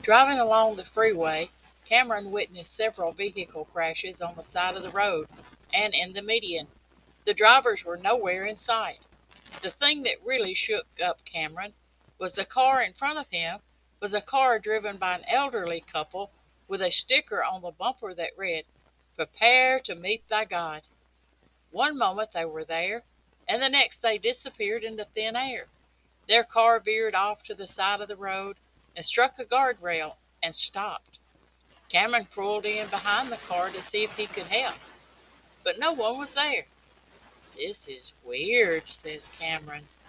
Driving along the freeway, Cameron witnessed several vehicle crashes on the side of the road and in the median. The drivers were nowhere in sight. The thing that really shook up Cameron was the car in front of him was a car driven by an elderly couple with a sticker on the bumper that read, "Prepare to meet thy God." One moment they were there, and the next they disappeared into thin air. Their car veered off to the side of the road and struck a guardrail and stopped. Cameron pulled in behind the car to see if he could help, but no one was there. "This is weird," says Cameron.